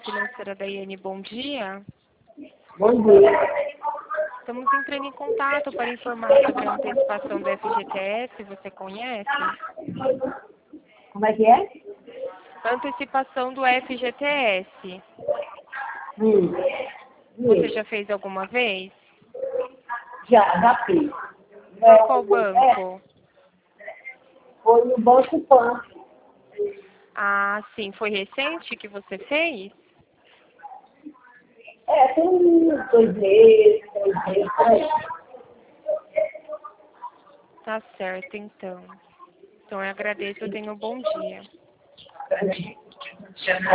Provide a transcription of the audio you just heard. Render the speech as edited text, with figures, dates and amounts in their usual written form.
financeira da IN, bom dia. Bom dia. Estamos entrando em contato para informar sobre a antecipação do FGTS, você conhece? Como é que é? Antecipação do FGTS. Hum. Você já fez alguma vez? Já fiz. Por qual banco? Foi no Banco Pan. Ah, sim. Foi recente que você fez? Tem uns 2 meses, 3 meses, por aí. Tá certo, então. Então eu agradeço, eu tenho um bom dia.